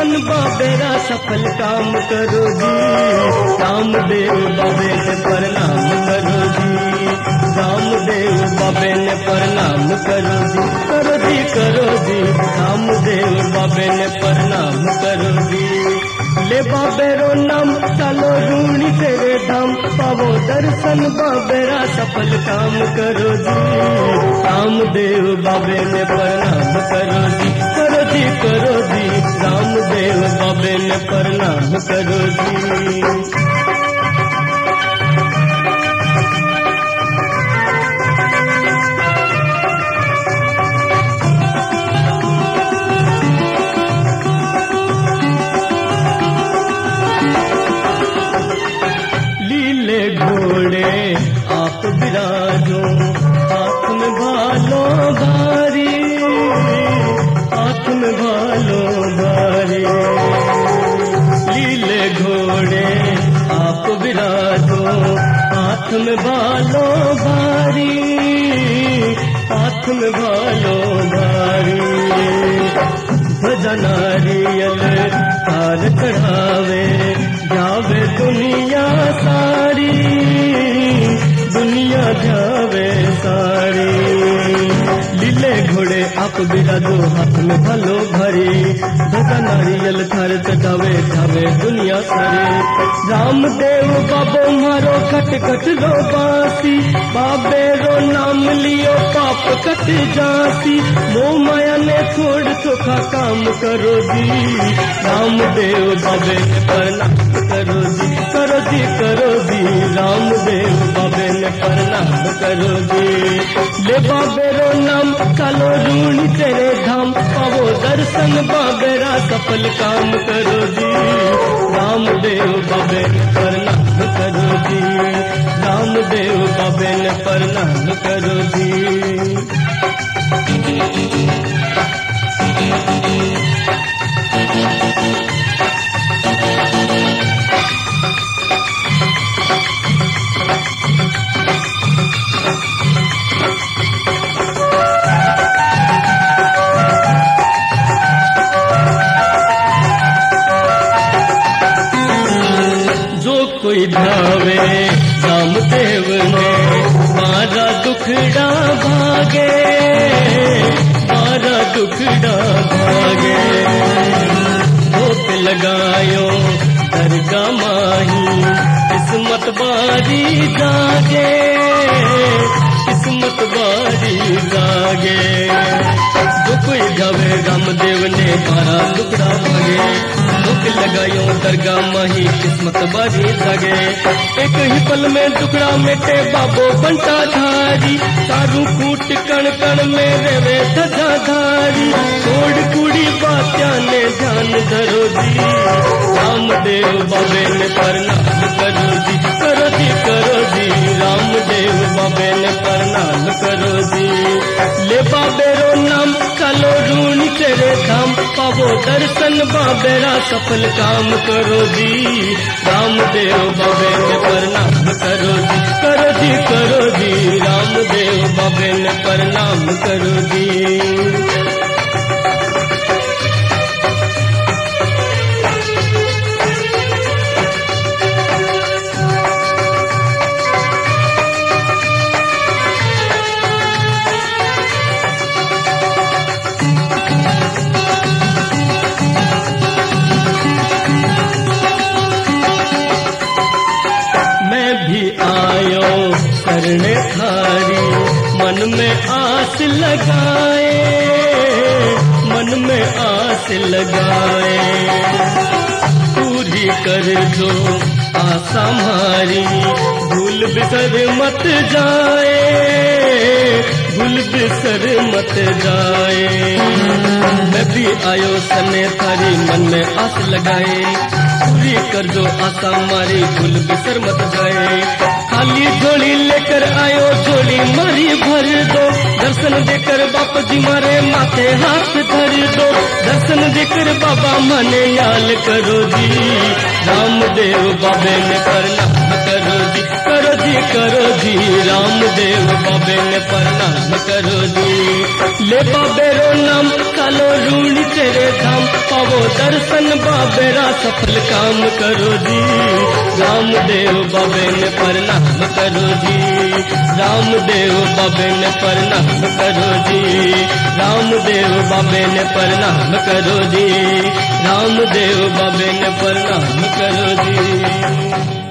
दर्शन बाबेरा सफल काम करो जी। रामदेव बाबे ने प्रणाम करो जी। रामदेव बाबे ने प्रणाम करो जी। करो जी करो जी। रामदेव बाबे ने प्रणाम करो जी। ले बाबेरो नाम चलो रूणी तेरे धाम, पावो दर्शन बाबेरा सफल काम करो जी। रामदेव बाबे ने प्रणाम करो जी। करो जी करो जी। रामदेव बाबे ने प्रणाम करो जी। घोड़े आप विराजो, हाथ में भालो भारी, हाथ में भालो भारी। लीले घोड़े आप विराजो, हाथ में भालो भारी, हाथ में भालो भारी। ध्वजा नारियल हार चढ़ावे, जावे दुनिया सारी, दुनिया जावे सारी। लीले घोड़े आप बिराजो, हाथ में भलो भरी, ध्वजा नारियल थार चढ़ावे, जावे दुनिया सारी। रामदेव बाबो मारो खट खट रो बासी, बाबे रो नाम लियो पाप कट जासी। मोह माया ने छोड़ चोखा काम करो जी। रामदेव बाबे ने प्रणाम करो जी। करो जी करो जी। रामदेव बाबे ने प्रणाम करो जी। ले बाबे रो नाम चलो रूणी तेरे धाम, पावो दर्शन बाबेरा सफल काम करो जी। रामदेव बाबे ने प्रणाम करो जी। रामदेव बाबे ने प्रणाम करो जी। कोई धावे रामदेव ने, मारा दुखड़ा भागे, मारा दुखड़ा भागे। भोग लगायो दरगाह माही, किस्मत बारी जागे, किस्मत बारी जागे। जो कोई गावे रामदेव ने, मारा दुखड़ा भागे। भोग लगायो दरगाह माही, किस्मत बारी जागे। एक ही पल में टुकड़ा मेटे बाबो बंटा धारी, सारू कूट कण कण में रेवे ध्वजा धारी। छोड़ कुड़ी बात्या ने ध्यान धरो जी। रामदेव बाबे ने प्रणाम करो जी। करो जी करो जी। रामदेव बाबे ने प्रणाम करो जी। ले बाबे रो नाम चलो रूणी तेरे धाम, पावो दर्शन बाबेरा सफल काम करो जी। रामदेव बाबे ने प्रणाम करो जी। करो जी करो जी। रामदेव बाबे ने प्रणाम करो जी। करने थारी मन में आस लगाए, मन में आस लगाए। पूरी कर दो आशा हमारी, भूल बिसर मत जाए, भूल बिसर मत जाए। मैं भी आयो सने थारी मन में आस लगाए, पूरी कर दो आशा हमारी, भूल बिसर मत जाए। खाली झोली लेकर आयो, झोली मारी भर दो, दर्शन देकर बापा जी मारे माथे हाथ धर दो। दर्शन देकर बाबा मने याल करो जी। रामदेव बाबे ने प्रणाम करो जी। करो जी करो जी, रामदेव बाबे ने प्रणाम करो जी। ले बाबे रो नाम कालो रूणी तेरे धाम, पावो दर्शन बाबेरा सफल काम करो जी। रामदेव बाबे ने प्रणाम करो जी, रामदेव बाबे ने प्रणाम करो जी, रामदेव बाबे ने प्रणाम करो जी, रामदेव बाबे ने प्रणाम करो जी।